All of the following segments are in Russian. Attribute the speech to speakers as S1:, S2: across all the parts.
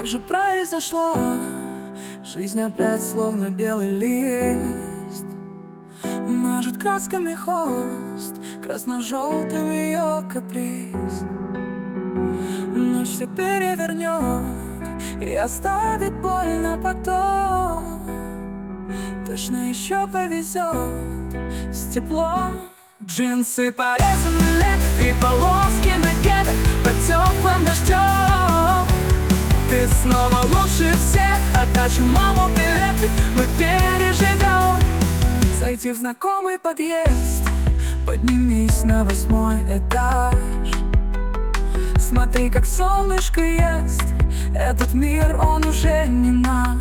S1: же произошло? Жизнь опять словно белый лист, мажет красками холст, красно-желтым ее каприз. Ночь все перевернет и оставит боль на потом. Точно еще повезет с теплом. Джинсы порезаны лет и полоски на кедах под теплым дождем. Ты снова лучше всех, отдачу маму билеты мы переживем. Зайди в знакомый подъезд, поднимись на 8-й этаж. Смотри, как солнышко ест, этот мир, он уже не наш.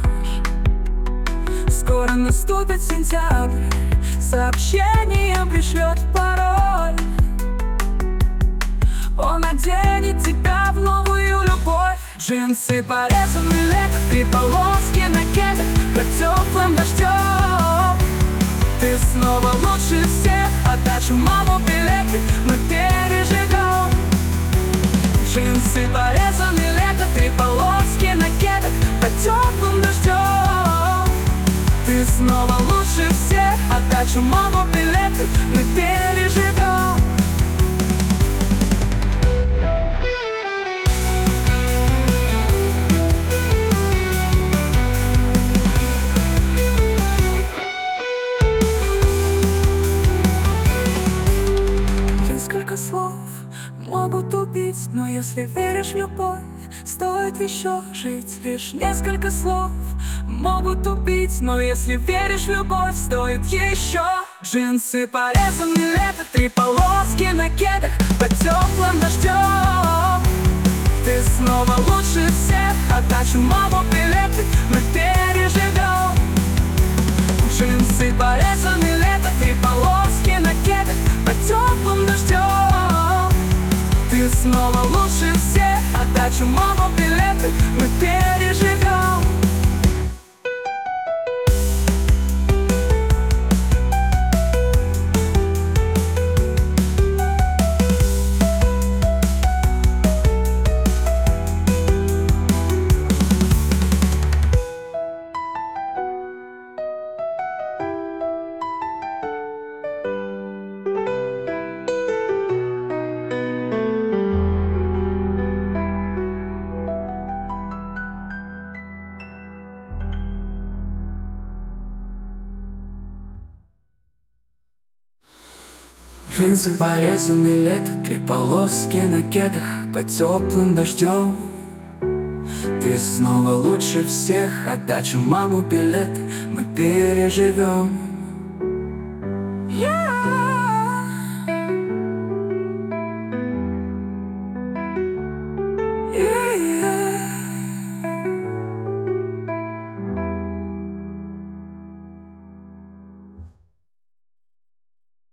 S1: Скоро наступит сентябрь, сообщение пришлет пароль. Он оденет тебя в новую любовь. Джинсы порезаны лето, 3 полоски на кедах под теплым дождем. Ты снова лучше всех, отдачу маму билеты мы переживем. Джинсы порезаны лето, 3 полоски на кедах под теплым дождем. Ты снова лучше всех, отдачу маму билеты мы переживем. Несколько слов могут убить, но если веришь в любовь, стоит еще жить. Лишь несколько слов могут убить, но если веришь в любовь, стоит еще. Джинсы порезаны лето, 3 полоски на кедах под теплым дождем. Ты снова лучше всех, отдачу маму билеты мы переживем. Джинсы порезаны лето, 3 полоски на кедах под теплым дождем. Ты снова лучше всех, отдачу маму билеты мы переживем. Джинсы порезаны лето, 3 полоски на кедах под теплым дождем. Ты снова лучше всех, отдачу маму билеты мы переживем.